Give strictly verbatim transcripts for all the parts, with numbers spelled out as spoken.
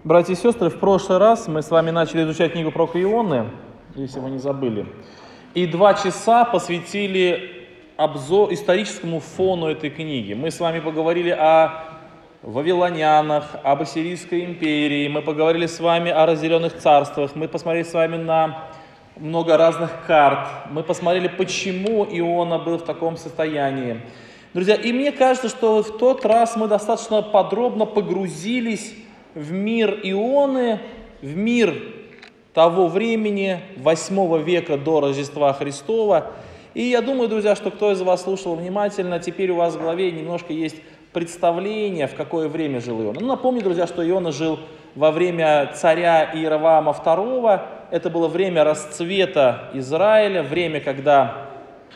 Братья и сестры, в прошлый раз мы с вами начали изучать книгу пророка Ионы, если вы не забыли, и два часа посвятили обзор, историческому фону этой книги. Мы с вами поговорили о вавилонянах, об Ассирийской империи, мы поговорили с вами о разделенных царствах, мы посмотрели с вами на много разных карт, мы посмотрели, почему Иона был в таком состоянии. Друзья, и мне кажется, что в тот раз мы достаточно подробно погрузились в мир Ионы, в мир того времени, восьмого века до Рождества Христова. И я думаю, друзья, что кто из вас слушал внимательно, теперь у вас в голове немножко есть представление, в какое время жил Иона. Ну, напомню, друзья, что Иона жил во время царя Иеровоама второго. Это было время расцвета Израиля, время, когда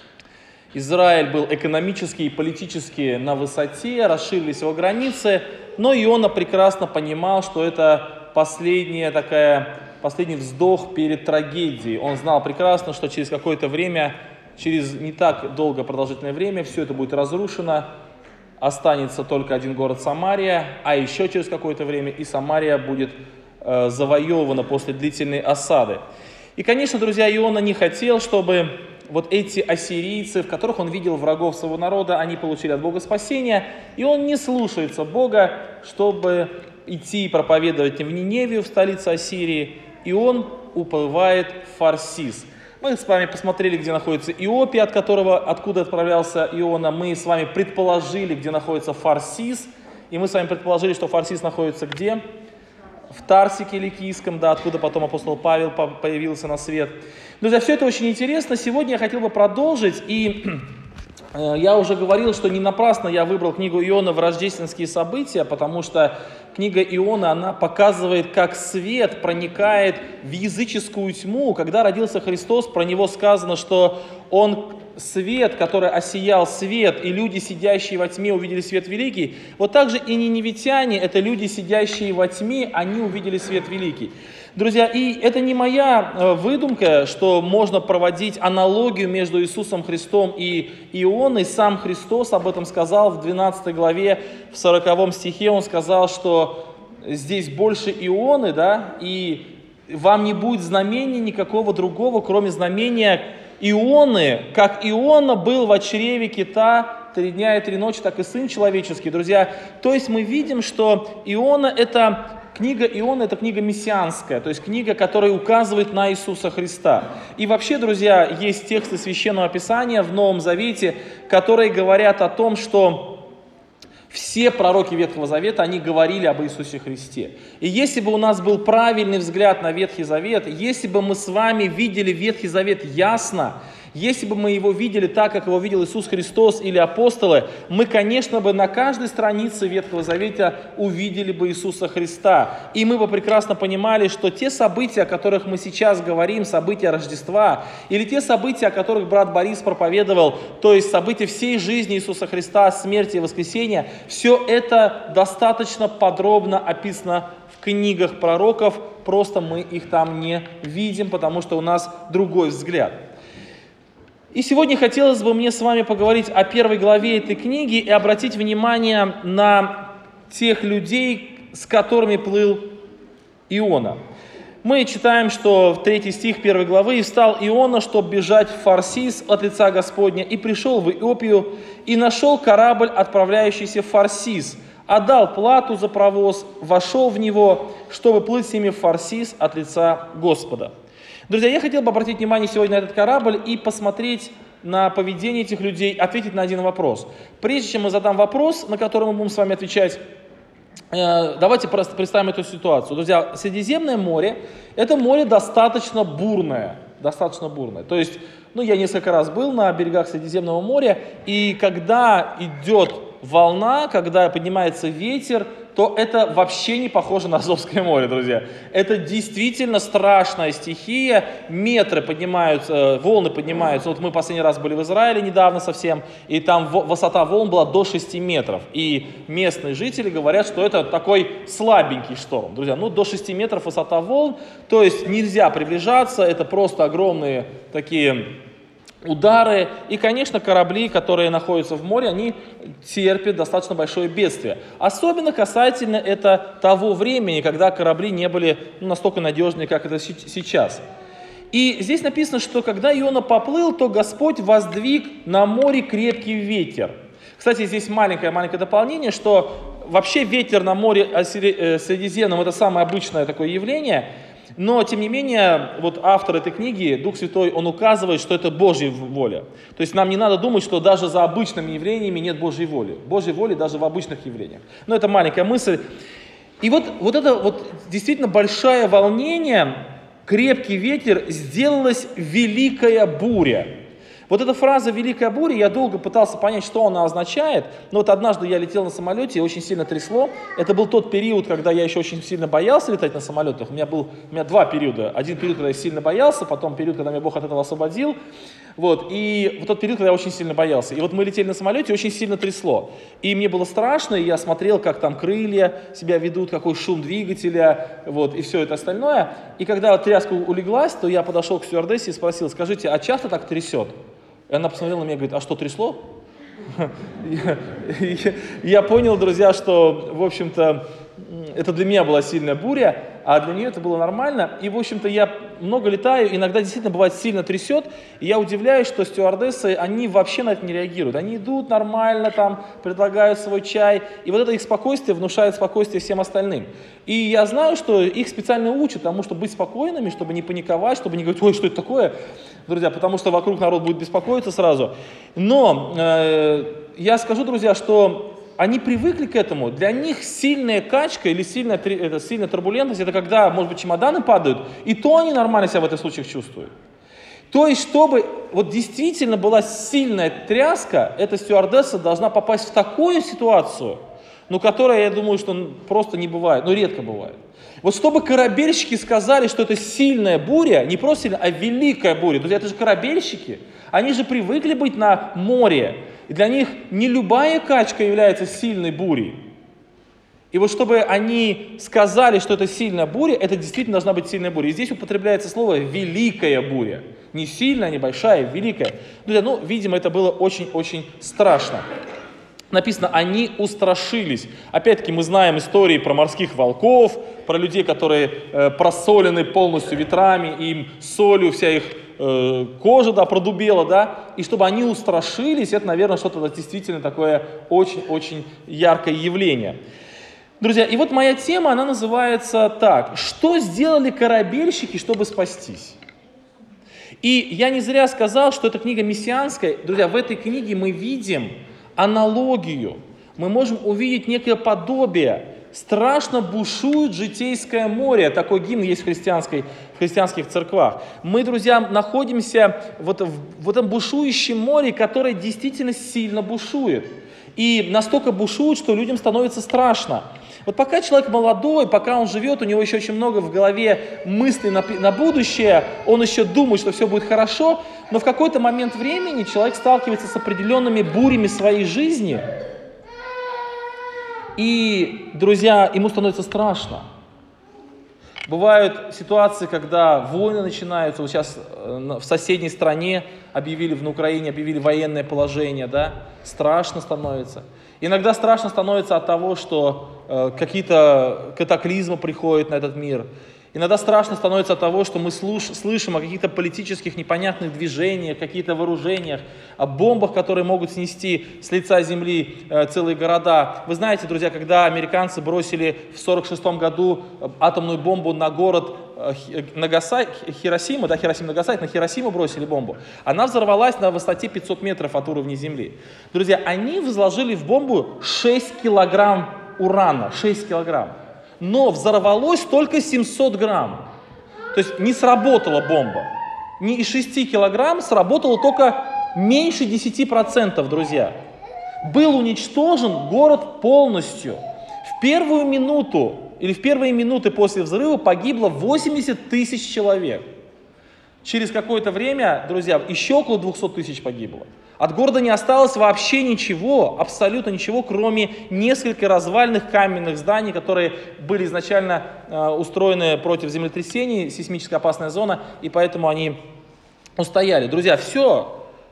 Израиль был экономически и политически на высоте, расширились его границы, но Иона прекрасно понимал, что это последняя такая, последний вздох перед трагедией. Он знал прекрасно, что через какое-то время, через не так долго продолжительное время, все это будет разрушено, останется только один город Самария, а еще через какое-то время и Самария будет э, завоевана после длительной осады. И, конечно, друзья, Иона не хотел, чтобы вот эти ассирийцы, в которых он видел врагов своего народа, они получили от Бога спасение, и он не слушается Бога, чтобы идти и проповедовать в Ниневию, в столице Ассирии, и он уплывает в Фарсис. Мы с вами посмотрели, где находится Иопия, от которого, откуда отправлялся Иона. Мы с вами предположили, где находится Фарсис, и мы с вами предположили, что Фарсис находится где? В Тарсике Ликийском, да, откуда потом апостол Павел появился на свет. Друзья, все это очень интересно. Сегодня я хотел бы продолжить, и э, я уже говорил, что не напрасно я выбрал книгу Иона в рождественские события, потому что книга Иона, она показывает, как свет проникает в языческую тьму. Когда родился Христос, про него сказано, что он свет, который осиял свет, и люди, сидящие во тьме, увидели свет великий. Вот так же и ниневитяне, это люди, сидящие во тьме, они увидели свет великий. Друзья, и это не моя выдумка, что можно проводить аналогию между Иисусом Христом и Ионой. Сам Христос об этом сказал в двенадцатой главе, в сороковом стихе. Он сказал, что здесь больше Ионы, да, и вам не будет знамения никакого другого, кроме знамения Ионы. Как Иона был в чреве кита три дня и три ночи, так и Сын Человеческий, друзья. То есть мы видим, что Иона это... Книга Иона – это книга мессианская, то есть книга, которая указывает на Иисуса Христа. И вообще, друзья, есть тексты Священного Писания в Новом Завете, которые говорят о том, что все пророки Ветхого Завета, они говорили об Иисусе Христе. И если бы у нас был правильный взгляд на Ветхий Завет, если бы мы с вами видели Ветхий Завет ясно, если бы мы его видели так, как его видел Иисус Христос или апостолы, мы, конечно, бы на каждой странице Ветхого Завета увидели бы Иисуса Христа. И мы бы прекрасно понимали, что те события, о которых мы сейчас говорим, события Рождества, или те события, о которых брат Борис проповедовал, то есть события всей жизни Иисуса Христа, смерти и воскресения, все это достаточно подробно описано в книгах пророков, просто мы их там не видим, потому что у нас другой взгляд. И сегодня хотелось бы мне с вами поговорить о первой главе этой книги и обратить внимание на тех людей, с которыми плыл Иона. Мы читаем, что в третий стих первой главы: «И встал Иона, чтобы бежать в Фарсис от лица Господня, и пришел в Иопию, и нашел корабль, отправляющийся в Фарсис, отдал плату за провоз, вошел в него, чтобы плыть с ними в Фарсис от лица Господа». Друзья, я хотел бы обратить внимание сегодня на этот корабль и посмотреть на поведение этих людей, ответить на один вопрос. Прежде чем мы задам вопрос, на который мы будем с вами отвечать, давайте просто представим эту ситуацию. Друзья, Средиземное море – это море достаточно бурное, достаточно бурное. То есть, ну, я несколько раз был на берегах Средиземного моря, и когда идет волна, когда поднимается ветер, то это вообще не похоже на Азовское море, друзья. Это действительно страшная стихия, метры поднимаются, волны поднимаются. Вот мы последний раз были в Израиле недавно совсем, и там высота волн была до шести метров. И местные жители говорят, что это такой слабенький шторм, друзья. Ну, до шести метров высота волн, то есть нельзя приближаться, это просто огромные такие удары. И, конечно, корабли, которые находятся в море, они терпят достаточно большое бедствие. Особенно касательно это того времени, когда корабли не были ну, настолько надежные, как это сейчас. И здесь написано, что когда Иона поплыл, то Господь воздвиг на море крепкий ветер. Кстати, здесь маленькое-маленькое дополнение, что вообще ветер на море Средиземном – это самое обычное такое явление. Но, тем не менее, вот автор этой книги, Дух Святой, он указывает, что это Божья воля. То есть нам не надо думать, что даже за обычными явлениями нет Божьей воли. Божьей воли даже в обычных явлениях. Но это маленькая мысль. И вот, вот это вот действительно большое волнение, крепкий ветер, сделалась великая буря. Вот эта фраза «великая буря», я долго пытался понять, что она означает, но вот однажды я летел на самолете и очень сильно трясло. Это был тот период, когда я еще очень сильно боялся летать на самолетах. У меня был у меня два периода. Один период, когда я сильно боялся, потом период, когда меня Бог от этого освободил. Вот, и вот тот период, когда я очень сильно боялся. И вот мы летели на самолете, очень сильно трясло. И мне было страшно, и я смотрел, как там крылья себя ведут, какой шум двигателя, вот, и все это остальное. И когда тряска улеглась, то я подошел к стюардессе и спросил: скажите, а часто так трясет? И она посмотрела на меня и говорит: а что, трясло? Я понял, друзья, что, в общем-то, это для меня была сильная буря, а для нее это было нормально. И, в общем-то, я много летаю, иногда действительно бывает сильно трясет, и я удивляюсь, что стюардессы, они вообще на это не реагируют. Они идут нормально, там, предлагают свой чай, и вот это их спокойствие внушает спокойствие всем остальным. И я знаю, что их специально учат тому, чтобы быть спокойными, чтобы не паниковать, чтобы не говорить: ой, что это такое, друзья, потому что вокруг народ будет беспокоиться сразу. Но э, я скажу, друзья, что они привыкли к этому. Для них сильная качка или сильная, это, сильная турбулентность — это когда, может быть, чемоданы падают, и то они нормально себя в этих случаях чувствуют. То есть, чтобы вот действительно была сильная тряска, эта стюардесса должна попасть в такую ситуацию, ну, которая, я думаю, что просто не бывает, ну, редко бывает. Вот чтобы корабельщики сказали, что это сильная буря, не просто сильная, а великая буря. Друзья, это же корабельщики, они же привыкли быть на море. И для них не любая качка является сильной бурей. И вот чтобы они сказали, что это сильная буря, это действительно должна быть сильная буря. И здесь употребляется слово «великая буря». Не сильная, не большая, великая. Друзья, ну, видимо, это было очень-очень страшно. Написано: они устрашились. Опять-таки мы знаем истории про морских волков, про людей, которые э, просолены полностью ветрами, им солью вся их э, кожа, да, продубела, да. И чтобы они устрашились, это, наверное, что-то действительно такое очень-очень яркое явление. Друзья, и вот моя тема, она называется так: что сделали корабельщики, чтобы спастись? И я не зря сказал, что эта книга мессианская. Друзья, в этой книге мы видим аналогию, мы можем увидеть некое подобие. Страшно бушует житейское море. Такой гимн есть в, христианской, в христианских церквах. Мы, друзья, находимся вот в, в этом бушующем море, которое действительно сильно бушует. И настолько бушует, что людям становится страшно. Вот пока человек молодой, пока он живет, у него еще очень много в голове мыслей на, на будущее, он еще думает, что все будет хорошо, но в какой-то момент времени человек сталкивается с определенными бурями своей жизни, и, друзья, ему становится страшно. Бывают ситуации, когда войны начинаются. Вот сейчас в соседней стране объявили, на Украине объявили военное положение, да? Страшно становится. Иногда страшно становится от того, что э, какие-то катаклизмы приходят на этот мир. Иногда страшно становится от того, что мы слуш, слышим о каких-то политических непонятных движениях, каких-то вооружениях, о бомбах, которые могут снести с лица земли э, целые города. Вы знаете, друзья, когда американцы бросили в сорок шестом году атомную бомбу на город э, Нагасаки, Хиросима, да, Хиросима, Нагасаки, на Хиросиму бросили бомбу, она взорвалась на высоте пятьсот метров от уровня земли. Друзья, они возложили в бомбу шесть килограмм урана, шесть килограмм. Но взорвалось только семьсот грамм. То есть не сработала бомба. Не из шести килограмм сработало только меньше десяти процентов, друзья. Был уничтожен город полностью. В первую минуту или в первые минуты после взрыва погибло восемьдесят тысяч человек. Через какое-то время, друзья, еще около двухсот тысяч погибло. От города не осталось вообще ничего, абсолютно ничего, кроме нескольких развальных каменных зданий, которые были изначально э, устроены против землетрясений, сейсмически опасная зона, и поэтому они устояли. Друзья, все,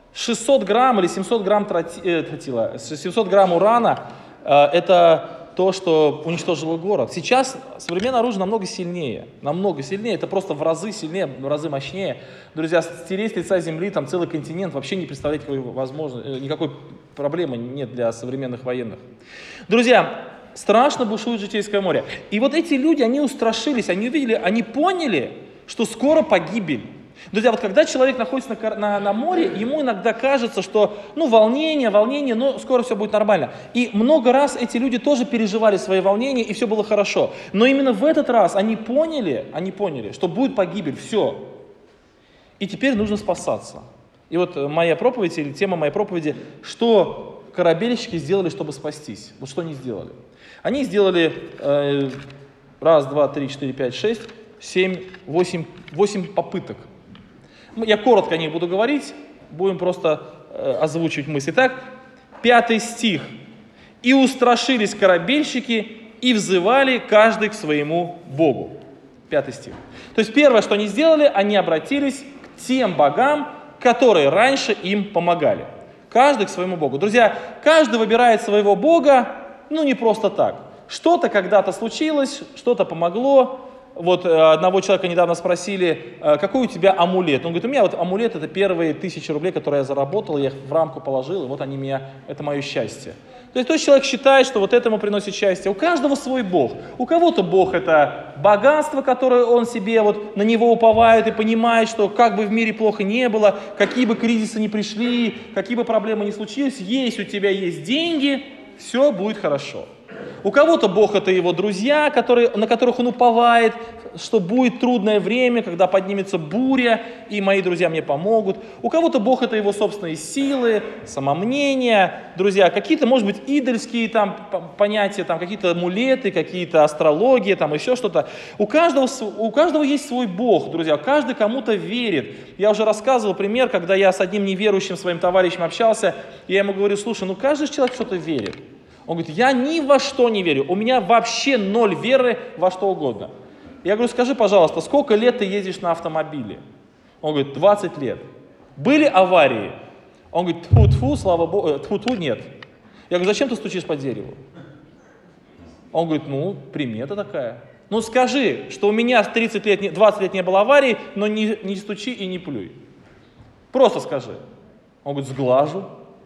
шестьсот грамм или семьсот грамм тротила, э, тротила, семьсот грамм урана э, это то, что уничтожило город. Сейчас современное оружие намного сильнее, намного сильнее, это просто в разы сильнее, в разы мощнее. Друзья, стереть с лица земли там целый континент вообще не представляет никакой, возможности, никакой проблемы нет для современных военных. Друзья, страшно бушует Житейское море. И вот эти люди, они устрашились, они увидели, они поняли, что скоро погибель. Друзья, вот когда человек находится на, на, на море, ему иногда кажется, что ну волнение, волнение, но скоро все будет нормально. И много раз эти люди тоже переживали свои волнения, и все было хорошо. Но именно в этот раз они поняли, они поняли, что будет погибель, все. И теперь нужно спасаться. И вот моя проповедь, или тема моей проповеди, что корабельщики сделали, чтобы спастись. Вот что они сделали. Они сделали э, раз, два, три, четыре, пять, шесть, семь, восемь, восемь попыток. Я коротко о них буду говорить, будем просто э, озвучивать мысли. Итак, пятый стих. «И устрашились корабельщики, и взывали каждый к своему Богу». Пятый стих. То есть первое, что они сделали, они обратились к тем богам, которые раньше им помогали. Каждый к своему Богу. Друзья, каждый выбирает своего Бога, ну не просто так. Что-то когда-то случилось, что-то помогло. Вот одного человека недавно спросили, какой у тебя амулет? Он говорит, у меня вот амулет, это первые тысячи рублей, которые я заработал, я их в рамку положил, и вот они меня, это мое счастье. То есть тот человек считает, что вот это ему приносит счастье. У каждого свой Бог. У кого-то Бог это богатство, которое он себе, вот на него уповает и понимает, что как бы в мире плохо не было, какие бы кризисы ни пришли, какие бы проблемы ни случились, есть у тебя есть деньги, все будет хорошо. У кого-то Бог это его друзья, которые, на которых он уповает, что будет трудное время, когда поднимется буря, и мои друзья мне помогут. У кого-то Бог это его собственные силы, самомнение, друзья, какие-то, может быть, идольские там понятия, там какие-то амулеты, какие-то астрологии, там еще что-то. У каждого, у каждого есть свой Бог, друзья, каждый кому-то верит. Я уже рассказывал пример, когда я с одним неверующим своим товарищем общался, я ему говорю, слушай, ну каждый человек что-то верит. Он говорит, я ни во что не верю, у меня вообще ноль веры во что угодно. Я говорю, скажи, пожалуйста, сколько лет ты ездишь на автомобиле? Он говорит, двадцать лет. Были аварии? Он говорит, тьфу-тьфу, слава Богу, тьфу-тьфу, нет. Я говорю, зачем ты стучишь по дереву? Он говорит, ну, примета такая. Ну, скажи, что у меня тридцать лет, двадцать лет не было аварии, но не, не стучи и не плюй. Просто скажи. Он говорит, сглажу.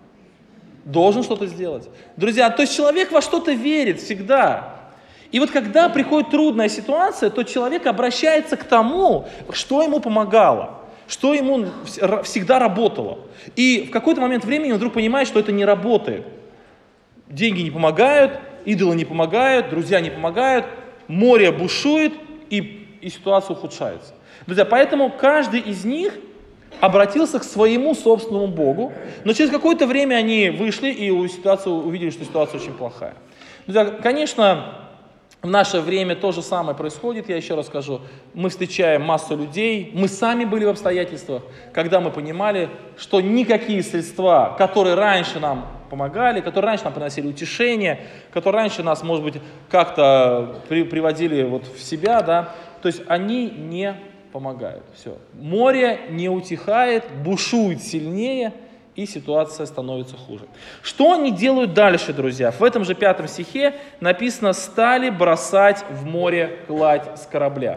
Должен что-то сделать. Друзья, то есть человек во что-то верит всегда. И вот когда приходит трудная ситуация, то человек обращается к тому, что ему помогало, что ему всегда работало. И в какой-то момент времени он вдруг понимает, что это не работает. Деньги не помогают, идолы не помогают, друзья не помогают, море бушует, и, и ситуация ухудшается. Друзья, поэтому каждый из них обратился к своему собственному Богу, но через какое-то время они вышли и ситуацию, увидели, что ситуация очень плохая. Друзья, конечно, в наше время то же самое происходит, я еще раз скажу. Мы встречаем массу людей, мы сами были в обстоятельствах, когда мы понимали, что никакие средства, которые раньше нам помогали, которые раньше нам приносили утешение, которые раньше нас, может быть, как-то при, приводили вот в себя, да, то есть они не помогают. Все. Море не утихает, бушует сильнее, и ситуация становится хуже. Что они делают дальше, друзья? В этом же пятом стихе написано «стали бросать в море кладь с корабля».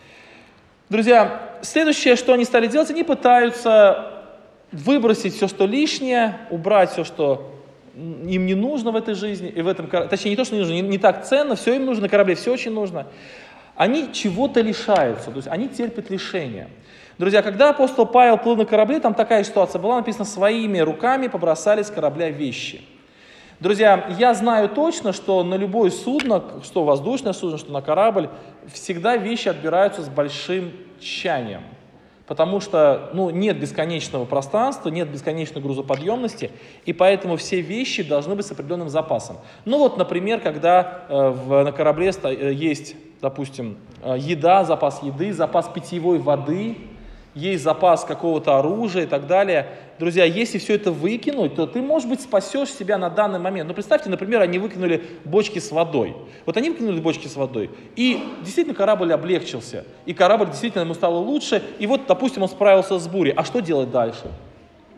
Друзья, следующее, что они стали делать, они пытаются выбросить все, что лишнее, убрать все, что им не нужно в этой жизни, и в этом, точнее, не то, что не нужно, не, не так ценно, все им нужно, на корабле все очень нужно. Они чего-то лишаются, то есть они терпят лишения. Друзья, когда апостол Павел плыл на корабле, там такая ситуация была, написано, своими руками побросали с корабля вещи. Друзья, я знаю точно, что на любое судно, что воздушное судно, что на корабль, всегда вещи отбираются с большим тщанием. Потому что ну, нет бесконечного пространства, нет бесконечной грузоподъемности, и поэтому все вещи должны быть с определенным запасом. Ну вот, например, когда э, в, на корабле сто, э, есть, допустим, э, еда, запас еды, запас питьевой воды, есть запас какого-то оружия и так далее. Друзья, если все это выкинуть, то ты, может быть, спасешь себя на данный момент. Ну, представьте, например, они выкинули бочки с водой. Вот они выкинули бочки с водой, и действительно корабль облегчился, и корабль действительно ему стало лучше, и вот, допустим, он справился с бурей. А что делать дальше?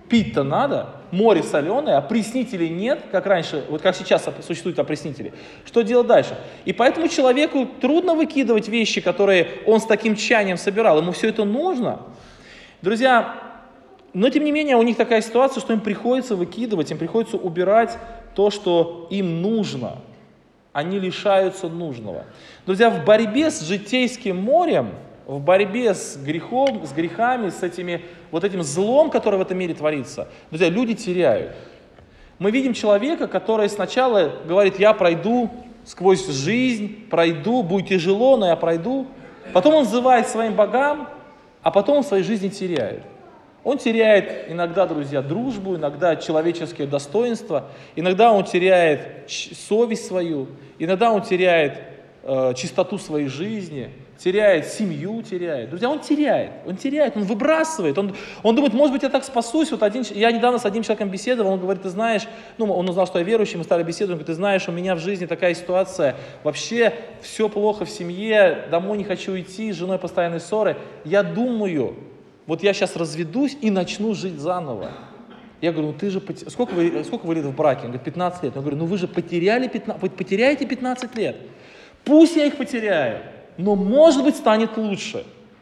Пить-то надо, море соленое, опреснителей нет, как раньше, вот как сейчас существуют опреснители. Что делать дальше? И поэтому человеку трудно выкидывать вещи, которые он с таким тщанием собирал. Ему все это нужно. Друзья, но тем не менее у них такая ситуация, что им приходится выкидывать, им приходится убирать то, что им нужно. Они лишаются нужного. Друзья, в борьбе с житейским морем, в борьбе с грехом, с грехами, с этими, вот этим злом, которое в этом мире творится, друзья, люди теряют. Мы видим человека, который сначала говорит: я пройду сквозь жизнь, пройду, будет тяжело, но я пройду. Потом он взывает своим богам, а потом он в своей жизни теряет. Он теряет иногда, друзья, дружбу, иногда человеческие достоинства, иногда он теряет совесть свою, иногда он теряет э, чистоту своей жизни, теряет семью, теряет. Друзья, он теряет, он теряет, он выбрасывает, он, он думает: может быть, я так спасусь. Вот один, я недавно с одним человеком беседовал, он говорит: ты знаешь, ну, он узнал, что я верующий, мы стали беседовать, он говорит: ты знаешь, у меня в жизни такая ситуация, вообще все плохо в семье, домой не хочу идти, с женой постоянные ссоры. Я думаю, вот я сейчас разведусь и начну жить заново. Я говорю: ну ты же, сколько вы, сколько вы лет в браке? Он говорит: пятнадцать лет. Я говорю: ну вы же потеряли пятнадцать, вы потеряете пятнадцать лет. Пусть я их потеряю, но может быть станет лучше.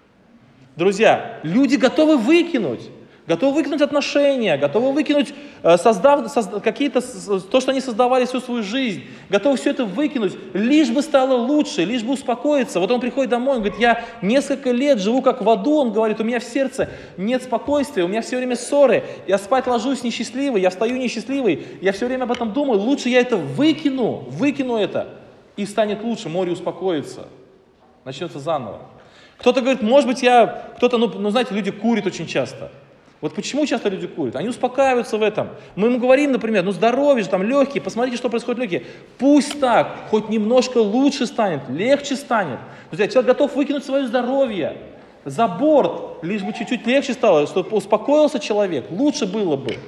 Друзья, люди готовы выкинуть, готовы выкинуть отношения, готовы выкинуть создав, создав, какие-то, то, что они создавали всю свою жизнь, готовы все это выкинуть, лишь бы стало лучше, лишь бы успокоиться. Вот он приходит домой, он говорит: я несколько лет живу как в аду, он говорит: у меня в сердце нет спокойствия, у меня все время ссоры, я спать ложусь несчастливый, я встаю несчастливый, я все время об этом думаю, лучше я это выкину, выкину это, и станет лучше, море успокоится, начнется заново. Кто-то говорит: может быть, я, кто-то, ну, ну знаете, люди курят очень часто. Вот почему часто люди курят? Они успокаиваются в этом. Мы им говорим, например: ну здоровье же, там легкие, посмотрите, что происходит в легких. Пусть так, хоть немножко лучше станет, легче станет. Друзья, человек готов выкинуть свое здоровье за борт, лишь бы чуть-чуть легче стало, чтобы успокоился человек, лучше было бы.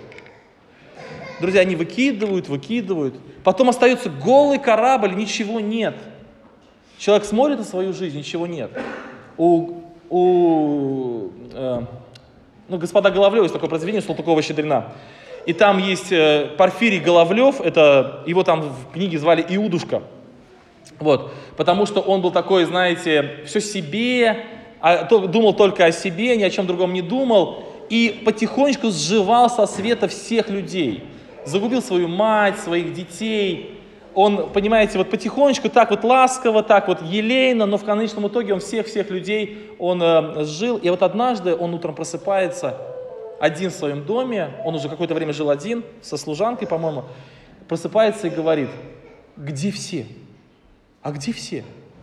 Друзья, они выкидывают, выкидывают. Потом остается голый корабль, ничего нет. Человек смотрит на свою жизнь, ничего нет. У, у э, ну, господа Головлёв, есть такое произведение «Салтыкова-Щедрина». И там есть э, Порфирий Головлёв, это, его там в книге звали Иудушка. Вот, потому что он был такой, знаете, все себе, а, то, думал только о себе, ни о чем другом не думал. И потихонечку сживал со света всех людей. Загубил свою мать, своих детей. Он, понимаете, вот потихонечку, так вот ласково, так вот елейно, но в конечном итоге он всех-всех людей, он э, сжил. И вот однажды он утром просыпается один в своем доме, он уже какое-то время жил один, со служанкой, по-моему, просыпается и говорит: где все? А где все?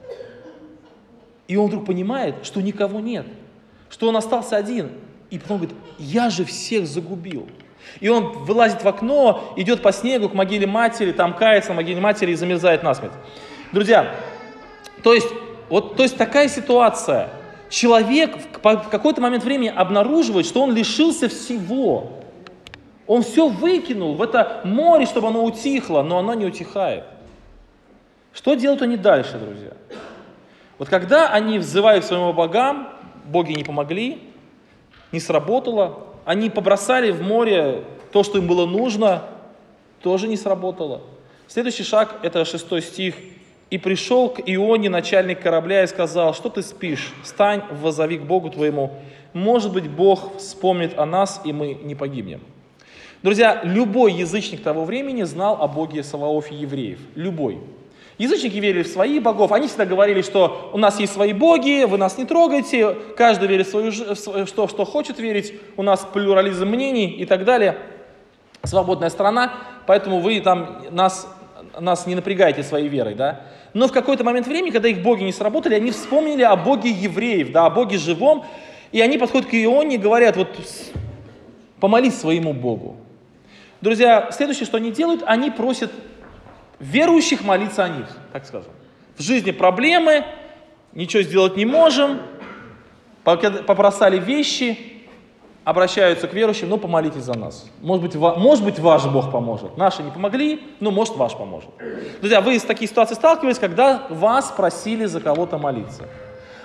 И он вдруг понимает, что никого нет, что он остался один. И потом говорит: я же всех загубил. И он вылазит в окно, идет по снегу к могиле матери, там кается на могиле матери и замерзает насмерть. Друзья, то есть, вот, то есть такая ситуация. Человек в какой-то момент времени обнаруживает, что он лишился всего. Он все выкинул в это море, чтобы оно утихло, но оно не утихает. Что делают они дальше, друзья? Вот когда они взывают к своим богам, боги не помогли, не сработало, они побросали в море то, что им было нужно, тоже не сработало. Следующий шаг, это шестой стих. «И пришел к Ионе начальник корабля и сказал: что ты спишь? Встань, воззови к Богу твоему. Может быть, Бог вспомнит о нас, и мы не погибнем». Друзья, любой язычник того времени знал о Боге Саваофе евреев. Любой. Язычники верили в своих богов, они всегда говорили, что у нас есть свои боги, вы нас не трогайте, каждый верит в свою, в что, что хочет верить, у нас плюрализм мнений и так далее, свободная страна, поэтому вы там нас, нас не напрягайте своей верой, да. Но в какой-то момент времени, когда их боги не сработали, они вспомнили о боге евреев, да, о боге живом, и они подходят к Ионе и говорят: вот помолись своему богу. Друзья, следующее, что они делают, они просят верующих молиться о них, так скажем. В жизни проблемы, ничего сделать не можем, побросали вещи, обращаются к верующим: ну помолитесь за нас. Может быть, ва, может быть ваш Бог поможет. Наши не помогли, но может ваш поможет. Друзья, вы с такой ситуацией сталкивались, когда вас просили за кого-то молиться.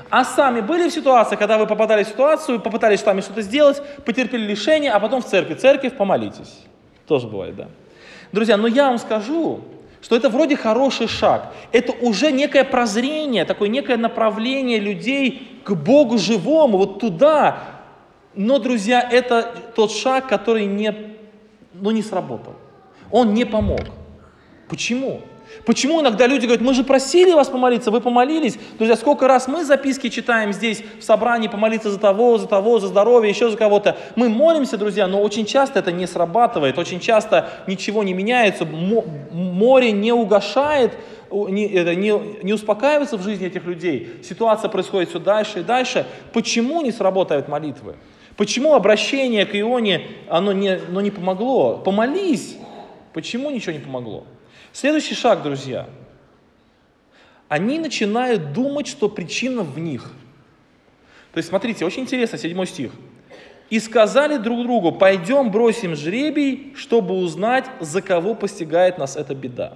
А сами были в ситуации, когда вы попадали в ситуацию, попытались сами что-то сделать, потерпели лишение, а потом в церковь. Церковь, помолитесь. Тоже бывает, да. Друзья, но я вам скажу, что это вроде хороший шаг. Это уже некое прозрение, такое некое направление людей к Богу живому, вот туда. Но, друзья, это тот шаг, который не, ну, не сработал. Он не помог. Почему? Почему иногда люди говорят, мы же просили вас помолиться, вы помолились. Друзья, сколько раз мы записки читаем здесь в собрании, помолиться за того, за того, за здоровье, еще за кого-то. Мы молимся, друзья, но очень часто это не срабатывает, очень часто ничего не меняется, море не угошает, не, не, не успокаивается в жизни этих людей. Ситуация происходит все дальше и дальше. Почему не срабатывают молитвы? Почему обращение к Ионе, оно не, оно не помогло? Помолись. Почему ничего не помогло? Следующий шаг, друзья. Они начинают думать, что причина в них. То есть, смотрите, очень интересно, седьмой стих. «И сказали друг другу, пойдем бросим жребий, чтобы узнать, за кого постигает нас эта беда».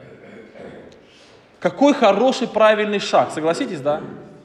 Какой хороший, правильный шаг, согласитесь, да?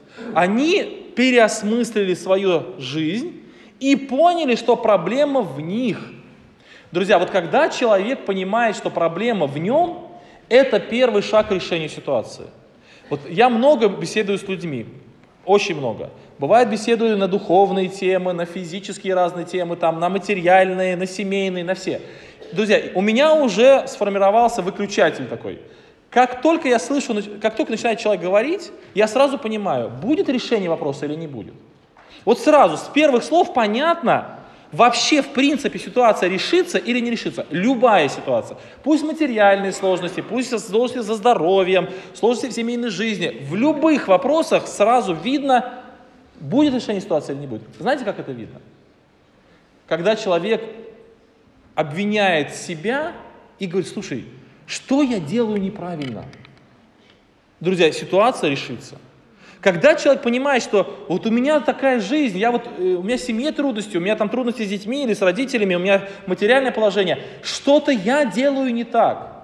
Они переосмыслили свою жизнь и поняли, что проблема в них. Друзья, вот когда человек понимает, что проблема в нем, это первый шаг к решению ситуации. Вот я много беседую с людьми, очень много. Бывает, беседую на духовные темы, на физические разные темы, там, на материальные, на семейные, на все. Друзья, у меня уже сформировался выключатель такой. Как только я слышу, как только начинает человек говорить, я сразу понимаю, будет решение вопроса или не будет. Вот сразу, с первых слов понятно, вообще, в принципе, ситуация решится или не решится. Любая ситуация. Пусть материальные сложности, пусть сложности со здоровьем, сложности в семейной жизни. В любых вопросах сразу видно, будет решение ситуации или не будет. Знаете, как это видно? Когда человек обвиняет себя и говорит, слушай, что я делаю неправильно? Друзья, ситуация решится. Когда человек понимает, что вот у меня такая жизнь, я вот, у меня в семье трудности, у меня там трудности с детьми или с родителями, у меня материальное положение, что-то я делаю не так.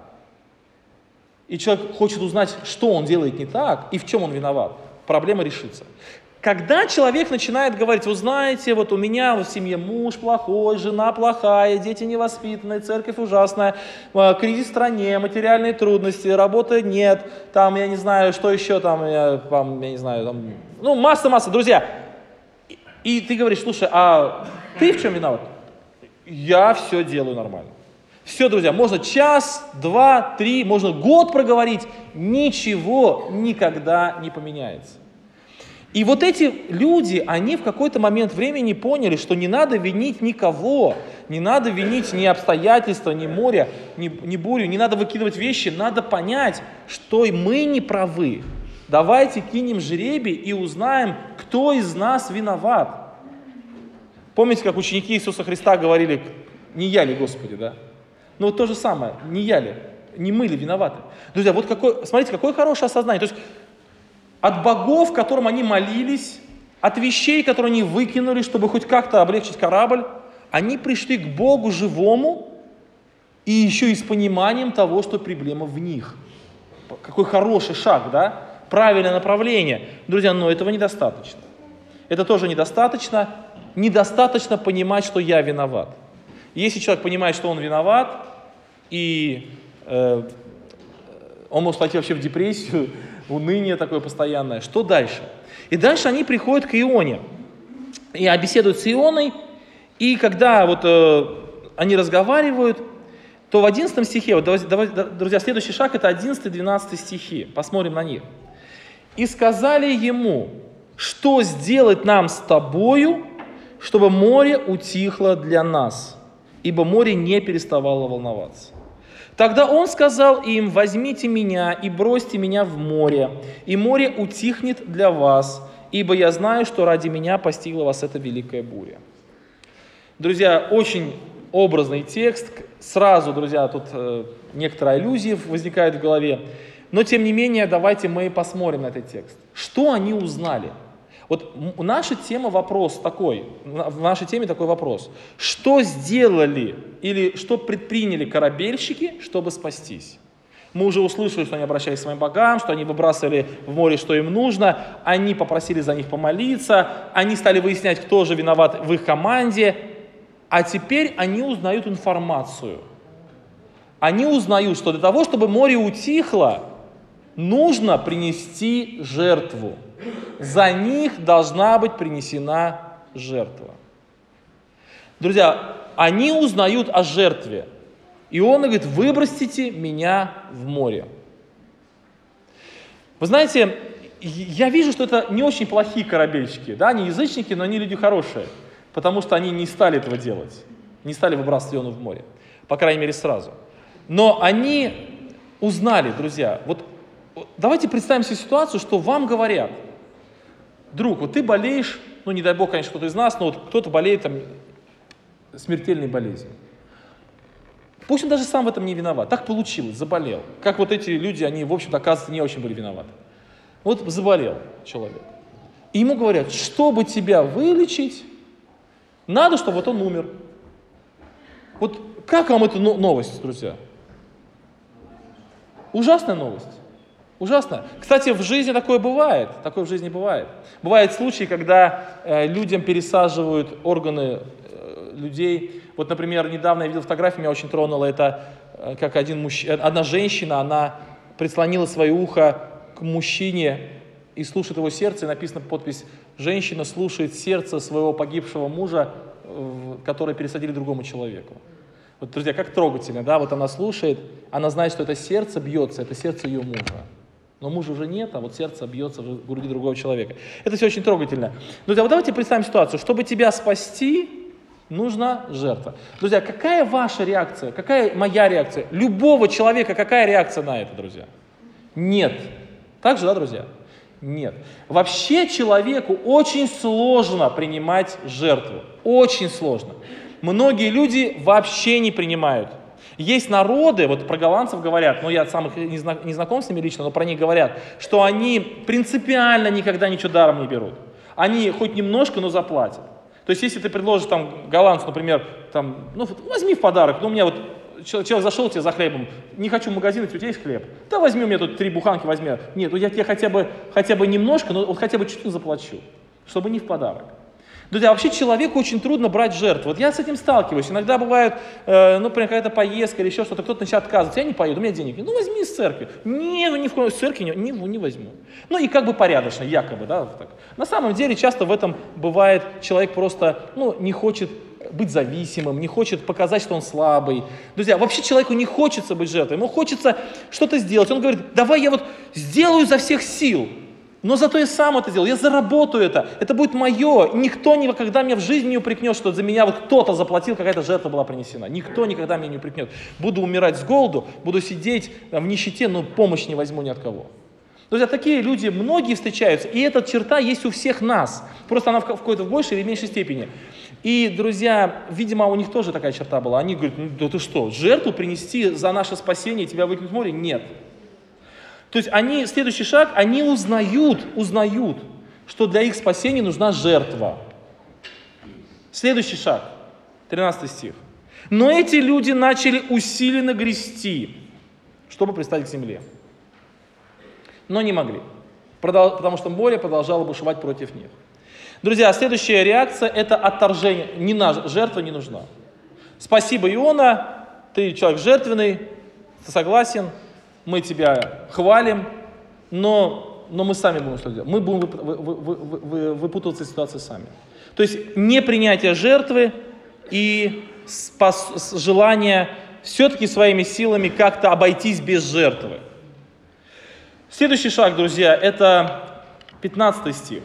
И человек хочет узнать, что он делает не так и в чем он виноват. Проблема решится. Когда человек начинает говорить, вы знаете, вот у меня в семье муж плохой, жена плохая, дети невоспитанные, церковь ужасная, кризис в стране, материальные трудности, работы нет, там, я не знаю, что еще там, я, там, я не знаю, там, ну, масса-масса, друзья. И, и ты говоришь, слушай, а ты в чем виноват? Я все делаю нормально. Все, друзья, можно час, два, три, можно год проговорить, ничего никогда не поменяется. И вот эти люди, они в какой-то момент времени поняли, что не надо винить никого, не надо винить ни обстоятельства, ни море, ни, ни бурю, не надо выкидывать вещи, надо понять, что и мы не правы. Давайте кинем жребий и узнаем, кто из нас виноват. Помните, как ученики Иисуса Христа говорили, не я ли, Господи, да? Ну вот то же самое, не я ли, не мы ли виноваты? Друзья, вот какой, смотрите, какое хорошее осознание. То есть от богов, которым они молились, от вещей, которые они выкинули, чтобы хоть как-то облегчить корабль, они пришли к Богу живому и еще и с пониманием того, что проблема в них. Какой хороший шаг, да? Правильное направление. Друзья, но этого недостаточно. Это тоже недостаточно. Недостаточно понимать, что я виноват. Если человек понимает, что он виноват, и э, он может пойти вообще в депрессию, уныние такое постоянное. Что дальше? И дальше они приходят к Ионе. И беседуют с Ионой. И когда вот, э, они разговаривают, то в одиннадцатом стихе, вот, давайте, давайте, друзья, следующий шаг это одиннадцатый-двенадцатый стихи. Посмотрим на них. «И сказали ему, что сделать нам с тобою, чтобы море утихло для нас, ибо море не переставало волноваться. Тогда он сказал им, возьмите меня и бросьте меня в море, и море утихнет для вас, ибо я знаю, что ради меня постигла вас эта великая буря». Друзья, очень образный текст. Сразу, друзья, тут э, некоторая аллюзия возникает в голове. Но, тем не менее, давайте мы посмотрим на этот текст. Что они узнали? Вот наша тема вопрос такой, в нашей теме такой вопрос. Что сделали или что предприняли корабельщики, чтобы спастись? Мы уже услышали, что они обращались к своим богам, что они выбрасывали в море, что им нужно. Они попросили за них помолиться. Они стали выяснять, кто же виноват в их команде. А теперь они узнают информацию. Они узнают, что для того, чтобы море утихло, нужно принести жертву. За них должна быть принесена жертва. Друзья, они узнают о жертве. И он говорит: выбросьте меня в море. Вы знаете, я вижу, что это не очень плохие корабельщики. Да? Они язычники, но они люди хорошие. Потому что они не стали этого делать. Не стали выбрасывать Иону в море. По крайней мере, сразу. Но они узнали, друзья. Вот давайте представим себе ситуацию, что вам говорят: друг, вот ты болеешь, ну не дай бог, конечно, кто-то из нас, но вот кто-то болеет там смертельной болезнью. Пусть он даже сам в этом не виноват. Так получилось, заболел. Как вот эти люди, они, в общем-то, оказывается, не очень были виноваты. Вот заболел человек. И ему говорят: чтобы тебя вылечить, надо, чтобы вот он умер. Вот как вам эта новость, друзья? Ужасная новость. Ужасно. Кстати, в жизни такое бывает. Такое в жизни бывает. Бывают случаи, когда э, людям пересаживают органы э, людей. Вот, например, недавно я видел фотографию, меня очень тронуло. Это э, как один мужч... одна женщина, она прислонила свое ухо к мужчине и слушает его сердце. И написана подпись: женщина слушает сердце своего погибшего мужа, э, которое пересадили другому человеку. Вот, друзья, как трогательно, да? Вот она слушает, она знает, что это сердце бьется, это сердце ее мужа. Но мужа уже нет, а вот сердце бьется в груди другого человека. Это все очень трогательно. Друзья, вот давайте представим ситуацию. Чтобы тебя спасти, нужна жертва. Друзья, какая ваша реакция? Какая моя реакция? Любого человека какая реакция на это, друзья? Нет. Так же, да, друзья? Нет. Вообще человеку очень сложно принимать жертву. Очень сложно. Многие люди вообще не принимают. Есть народы, вот про голландцев говорят, но я сам их не, зна- не знаком с ними лично, но про них говорят, что они принципиально никогда ничего даром не берут. Они хоть немножко, но заплатят. То есть, если ты предложишь там голландцу, например, там, ну, возьми в подарок, ну, у меня вот человек зашел тебе за хлебом, не хочу в магазин, у тебя есть хлеб? Да возьми у меня тут три буханки, возьми. Нет, ну я тебе хотя бы, хотя бы немножко, но вот хотя бы чуть-чуть заплачу, чтобы не в подарок. Друзья, вообще человеку очень трудно брать жертву. Вот я с этим сталкиваюсь. Иногда бывает, э, ну, например, какая-то поездка или еще что-то, кто-то начинает отказываться. Я не поеду, у меня денег нет. Ну, возьми из церкви. Не, ну, ни в коем из церкви не, не, не возьму. Ну, и как бы порядочно, якобы, да, вот так. На самом деле, часто в этом бывает, человек просто, ну, не хочет быть зависимым, не хочет показать, что он слабый. Друзья, вообще человеку не хочется быть жертвой, ему хочется что-то сделать. Он говорит: давай я вот сделаю изо всех сил. Но зато я сам это сделал, я заработаю это, это будет мое. Никто никогда меня в жизни не упрекнет, что за меня вот кто-то заплатил, какая-то жертва была принесена. Никто никогда меня не упрекнет. Буду умирать с голоду, буду сидеть в нищете, но помощь не возьму ни от кого. Друзья, такие люди многие встречаются, и эта черта есть у всех нас. Просто она в какой-то в большей или меньшей степени. И, друзья, видимо, у них тоже такая черта была. Они говорят: ну да ты что, жертву принести за наше спасение, тебя выкинуть в море? Нет. То есть они, следующий шаг, они узнают, узнают, что для их спасения нужна жертва. Следующий шаг, тринадцатый стих. Но эти люди начали усиленно грести, чтобы пристать к земле. Но не могли, потому что море продолжало бушевать против них. Друзья, следующая реакция – это отторжение. Не на, жертва не нужна. Спасибо, Иона, ты человек жертвенный, ты согласен. Мы тебя хвалим, но, но мы сами будем что делать. Мы будем вы, вы, вы, вы, выпутываться из ситуации сами. То есть непринятие жертвы и спас, желание все-таки своими силами как-то обойтись без жертвы. Следующий шаг, друзья, это пятнадцатый стих.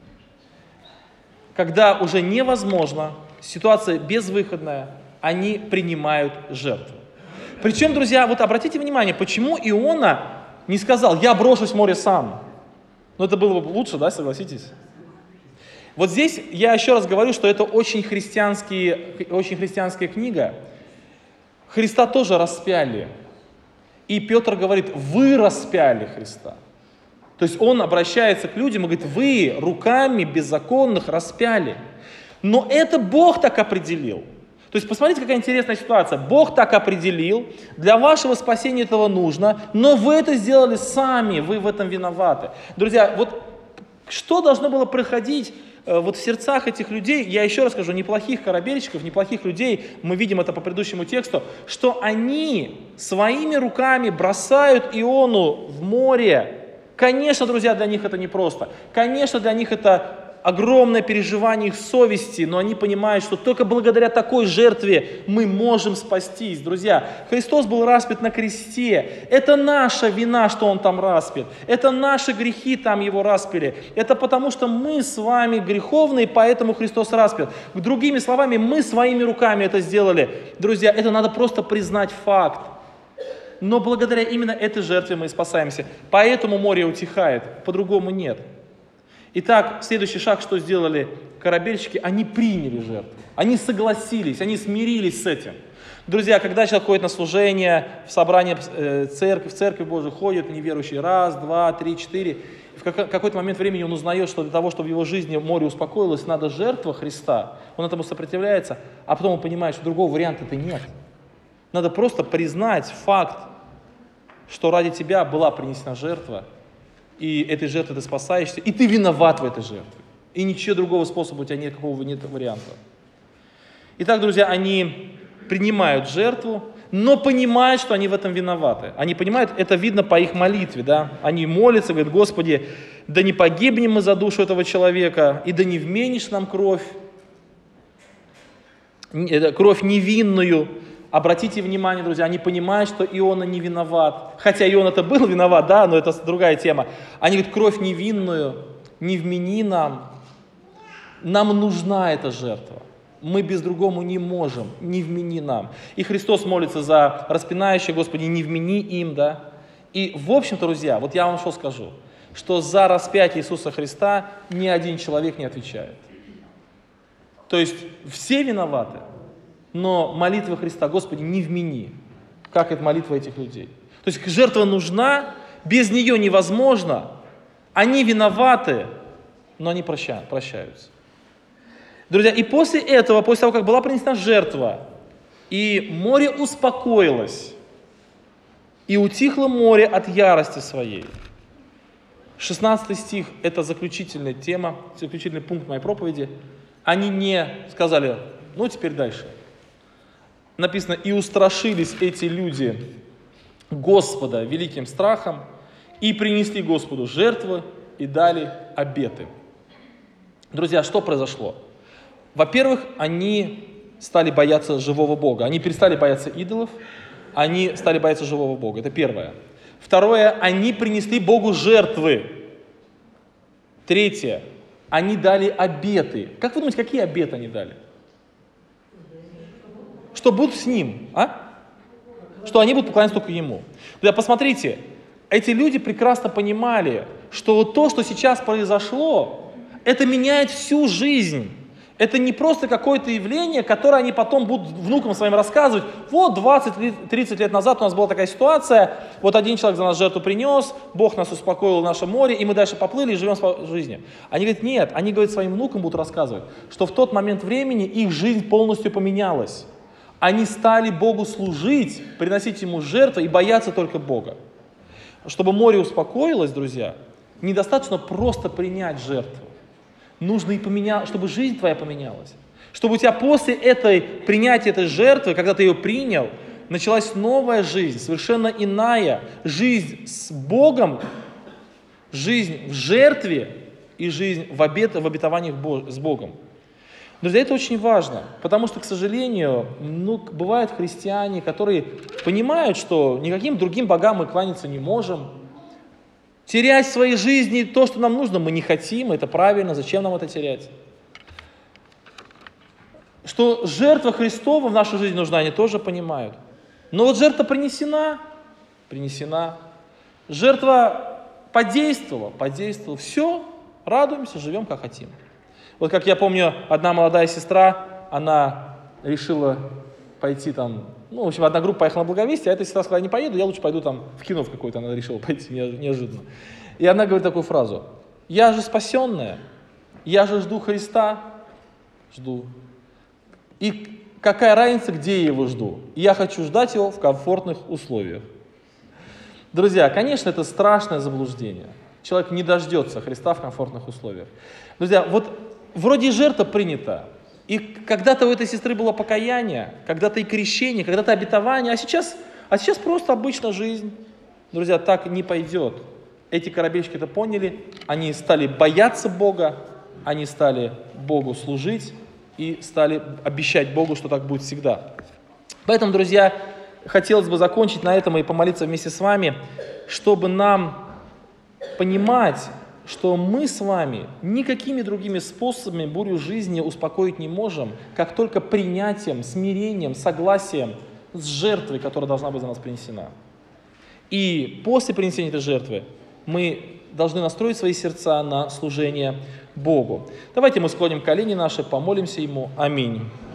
Когда уже невозможно, ситуация безвыходная, они принимают жертву. Причем, друзья, вот обратите внимание, почему Иона не сказал: я брошусь в море сам. Ну, это было бы лучше, да, согласитесь? Вот здесь я еще раз говорю, что это очень, христианский, очень христианская книга. Христа тоже распяли. И Петр говорит: вы распяли Христа. То есть он обращается к людям и говорит: вы руками беззаконных распяли. Но это Бог так определил. То есть посмотрите, какая интересная ситуация. Бог так определил, для вашего спасения этого нужно, но вы это сделали сами, вы в этом виноваты. Друзья, вот что должно было происходить э, вот в сердцах этих людей, я еще раз скажу, неплохих корабельщиков, неплохих людей, мы видим это по предыдущему тексту, что они своими руками бросают Иону в море. Конечно, друзья, для них это непросто. Конечно, для них это огромное переживание их совести, но они понимают, что только благодаря такой жертве мы можем спастись. Друзья, Христос был распят на кресте. Это наша вина, что Он там распят. Это наши грехи там Его распяли. Это потому, что мы с вами греховные, поэтому Христос распят. Другими словами, мы своими руками это сделали. Друзья, это надо просто признать факт. Но благодаря именно этой жертве мы и спасаемся. Поэтому море утихает, по-другому нет. Итак, следующий шаг, что сделали корабельщики, они приняли жертву, они согласились, они смирились с этим. Друзья, когда человек ходит на служение, в собрание э, церкви, в церковь Божию ходит неверующий раз, два, три, четыре, в какой-то момент времени он узнает, что для того, чтобы в его жизни море успокоилось, надо жертва Христа, он этому сопротивляется, а потом он понимает, что другого варианта-то нет. Надо просто признать факт, что ради тебя была принесена жертва, и этой жертвой ты спасаешься, и ты виноват в этой жертве. И ничего другого способа у тебя нет, какого нет варианта. Итак, друзья, они принимают жертву, но понимают, что они в этом виноваты. Они понимают, это видно по их молитве, да? Они молятся, говорят: Господи, да не погибнем мы за душу этого человека, и да не вменишь нам кровь, кровь невинную. Обратите внимание, друзья, они понимают, что Иона не виноват. Хотя Иона-то был виноват, да, но это другая тема. Они говорят: кровь невинную, не вмени нам. Нам нужна эта жертва. Мы без другому не можем, не вмени нам. И Христос молится за распинающих: Господи, не вмени им, да. И в общем-то, друзья, вот я вам что скажу, что за распятие Иисуса Христа ни один человек не отвечает. То есть все виноваты. Но молитва Христа: Господи, не вмени, как это молитва этих людей. То есть жертва нужна, без нее невозможно. Они виноваты, но они прощают, прощаются. Друзья, и после этого, после того, как была принесена жертва, и море успокоилось, и утихло море от ярости своей. шестнадцатый стих – это заключительная тема, заключительный пункт моей проповеди. Они не сказали: ну теперь дальше. Написано: и устрашились эти люди Господа великим страхом, и принесли Господу жертвы, и дали обеты. Друзья, что произошло? Во-первых, они стали бояться живого Бога. Они перестали бояться идолов, они стали бояться живого Бога. Это первое. Второе, они принесли Богу жертвы. Третье, они дали обеты. Как вы думаете, какие обеты они дали? Что будут с Ним, а? Что они будут поклоняться только Ему. Да, посмотрите, эти люди прекрасно понимали, что вот то, что сейчас произошло, это меняет всю жизнь. Это не просто какое-то явление, которое они потом будут внукам своим рассказывать. Вот двадцать-тридцать лет назад у нас была такая ситуация, вот один человек за нас жертву принес, Бог нас успокоил в нашем море, и мы дальше поплыли и живем жизнью. Они говорят: нет, они говорят, своим внукам будут рассказывать, что в тот момент времени их жизнь полностью поменялась. Они стали Богу служить, приносить Ему жертвы и бояться только Бога. Чтобы море успокоилось, друзья, недостаточно просто принять жертву. Нужно и поменять, чтобы жизнь твоя поменялась. Чтобы у тебя после этой принятия этой жертвы, когда ты ее принял, началась новая жизнь, совершенно иная. Жизнь с Богом, жизнь в жертве и жизнь в, обет, в обетованиях с Богом. Друзья, это очень важно, потому что, к сожалению, ну, бывают христиане, которые понимают, что никаким другим богам мы кланяться не можем. Терять в своей жизни то, что нам нужно, мы не хотим, это правильно, зачем нам это терять? Что жертва Христова в нашу жизнь нужна, они тоже понимают. Но вот жертва принесена, принесена. Жертва подействовала, подействовала. Все, радуемся, живем как хотим. Вот как я помню, одна молодая сестра, она решила пойти там, ну, в общем, одна группа поехала на Благовестие, а эта сестра сказала: не поеду, я лучше пойду там в кино в какое-то, она решила пойти неожиданно. И она говорит такую фразу: я же спасенная, я же жду Христа, жду. И какая разница, где я его жду? Я хочу ждать его в комфортных условиях. Друзья, конечно, это страшное заблуждение. Человек не дождется Христа в комфортных условиях. Друзья, вот вроде и жертва принята, и когда-то у этой сестры было покаяние, когда-то и крещение, когда-то обетование, а сейчас, а сейчас просто обычная жизнь. Друзья, так не пойдет. Эти корабельщики это поняли, они стали бояться Бога, они стали Богу служить и стали обещать Богу, что так будет всегда. Поэтому, друзья, хотелось бы закончить на этом и помолиться вместе с вами, чтобы нам понимать, что мы с вами никакими другими способами бурю жизни успокоить не можем, как только принятием, смирением, согласием с жертвой, которая должна быть за нас принесена. И после принесения этой жертвы мы должны настроить свои сердца на служение Богу. Давайте мы склоним колени наши, помолимся Ему. Аминь.